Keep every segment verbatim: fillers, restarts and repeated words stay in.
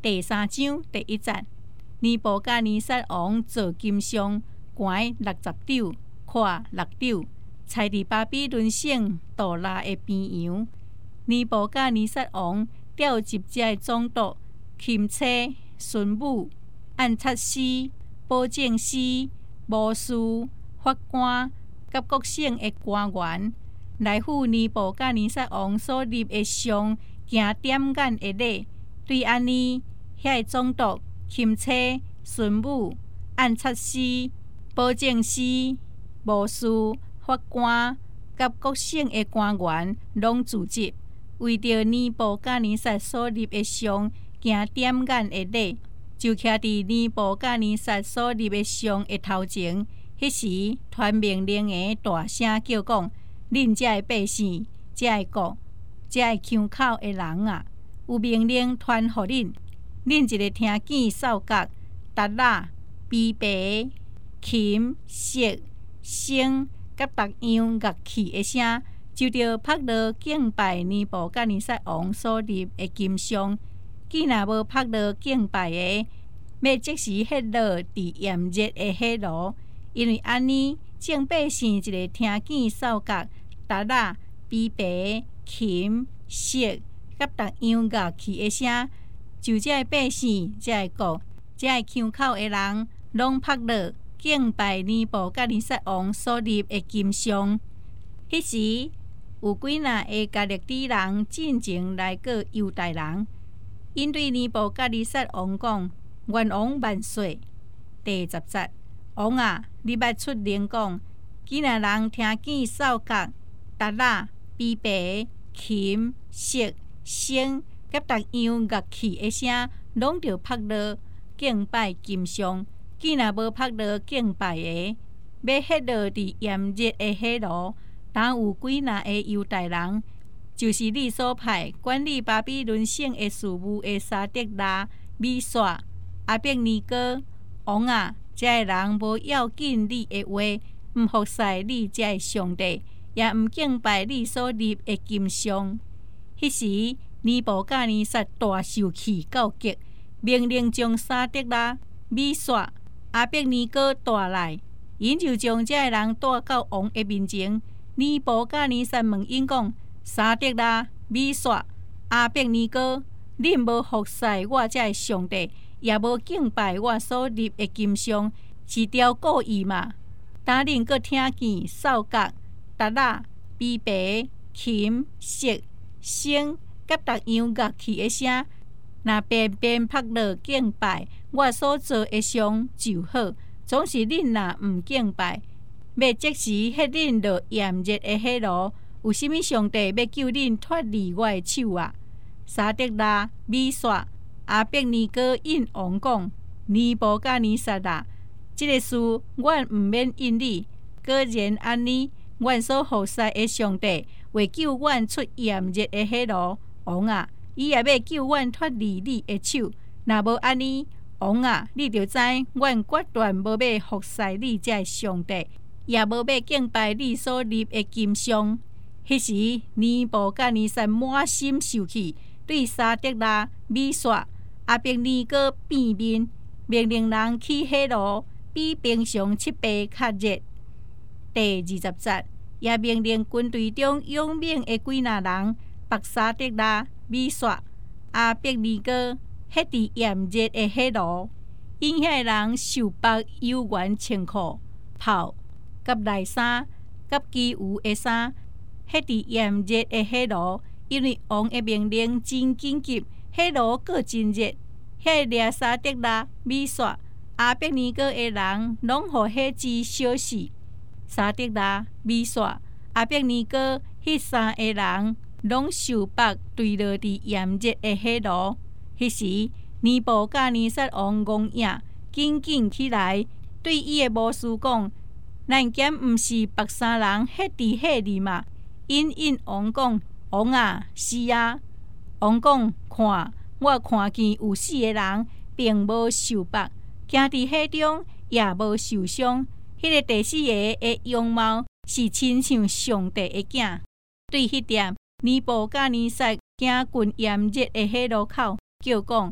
第三章第一节，尼布甲尼撒王做金像，悬六十肘，宽六肘，栽伫巴比伦省杜拉的边洋。尼布甲尼撒王调集这的总督、钦差、巡抚、按察司、保证司、巫师、法官，甲各省的官员，来赴尼布甲尼撒王所立的像，行点眼的礼。对安尼，遐个总督、钦差、巡抚、按察司、保证司、巫师、法官，甲各省的官员，拢聚集，为着尼布甲尼撒所立的像，行点眼的礼，就徛伫尼布甲尼撒所立的像的头前。迄时，传命令的大声叫讲：恁遮的百姓，遮的国，遮的腔口的人啊！有命令传互恁，恁一个听见扫角、达拉、琵琶、琴、瑟、笙，甲逐样乐器的声，就着拍落敬拜尼布甲尼撒王所立的金像。既若无拍落敬拜的，要即时迄落伫炎热的火炉，因为安尼，众百姓一个听见扫角、达拉、琵琶、琴、瑟。甲逐样乐器的声，就这百姓、这国、这腔口的人，拢拍落敬拜尼布甲尼撒王所立的金像。迄时有几若个加勒底人进前来过犹大人，因对尼布甲尼撒王讲：愿王万岁！第十节，王啊，你捌出令讲，既若人听见扫角、达拉、琵琶、琴、瑟。笙甲逐样乐器的声，拢着拍落敬拜金像。既若无拍落敬拜的，要迄落伫炎热的火炉。当有几若个犹大人，就是你所派管理巴比伦省的事务的沙得拉、米煞、阿伯尼哥，王啊，这个人无要紧你的话，毋服侍你这个上帝，也毋敬拜你所立的金像。迄时，尼布甲尼撒大受气到极，命令将沙得拉、米煞、阿伯尼哥带来，因就将这个人带到王的面前。尼布甲尼撒问因讲：沙得拉、米煞、阿伯尼哥，恁无服侍我这个上帝，也无敬拜我所立的金像，是条故意嘛？当恁阁听见扫角、达拉、琵琶、琴、瑟、笙甲逐样乐器的声，若偏偏拍落敬拜我所做的像就好。总是恁若毋敬拜，要即时迄恁落炎热的火炉，有啥物上帝要救恁脱离我的手啊？沙得拉、米煞、阿伯尼哥应王讲：尼布甲尼撒啊，即、这个事阮毋免因你。果然安尼，阮所服侍的上帝为救阮出炎热的火炉。王啊，伊也要救阮脱离你的手。若无安尼，王啊，你着知，阮决断无要服侍你这上帝，也无要敬拜你所立的金像。迄时，尼布甲尼撒满心受气，对沙得拉、米煞、阿伯尼哥变面，命令人起火炉，比平常七倍较热。第二十节，也命令军队中勇猛的几若人，把沙得拉、米煞、阿伯尼哥迄伫炎热的火炉，因遐人受绑有原穿裤、袍、甲内衫、甲其余的衫，迄伫炎热的火炉。因为王的命令真紧急，火炉阁真热，遐掠沙得拉、米煞、阿伯尼哥的人，拢互火枝烧死。沙得拉、米煞、阿伯尼哥迄三个人，拢受绑坠落伫炎热的火炉。迄时，尼布甲尼撒王戆影，紧紧起来，对伊的巫师讲：咱检毋是别三人迄伫火里嘛？因应王讲：王啊，是啊。王讲：看，我看见有四个人，并无受绑，行伫火中也无受伤。迄、那个第四个的样貌是亲像上帝的囝。对迄点，尼布甲尼撒行近炎热的火炉口，叫讲：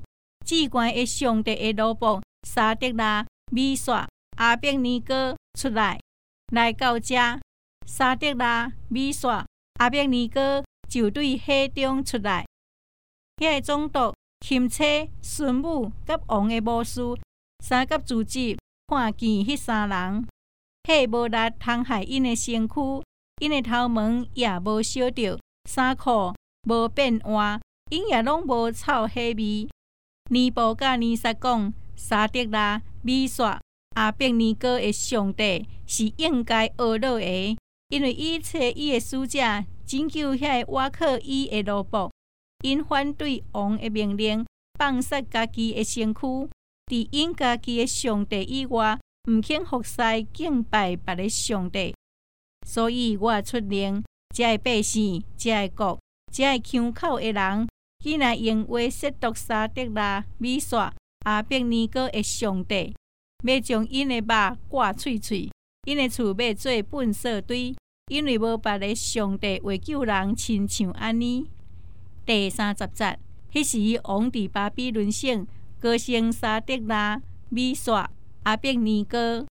至高的上帝的奴仆沙得拉、米煞、阿伯尼哥出来，来到这，沙得拉、米煞、阿伯尼哥就对火中出来。遐个总督钦差、孙武甲王的武士三甲主职看见迄三人，迄无力通害因的身躯，因的头毛也无烧着，衫裤无变换，因也拢无臭火味。尼布甲尼撒讲，沙得拉、米煞、阿伯尼哥的上帝是应该懊恼的，因为伊找伊的使者拯救遐个倚靠伊的奴仆，因反对王的命令，放杀家己的身躯，伫因家己的上帝以外，毋肯服侍敬拜别个上帝。所以我出令，这个百姓、这个国、这个腔口的人，既然用话亵渎沙得拉、米煞、阿伯尼哥的上帝，要将因的肉挂喙喙，因的厝要做粪扫堆，因为无别个上帝为救人，亲像安尼。第三十节，迄时王伫巴比伦省高升沙得拉、米煞、阿伯尼哥，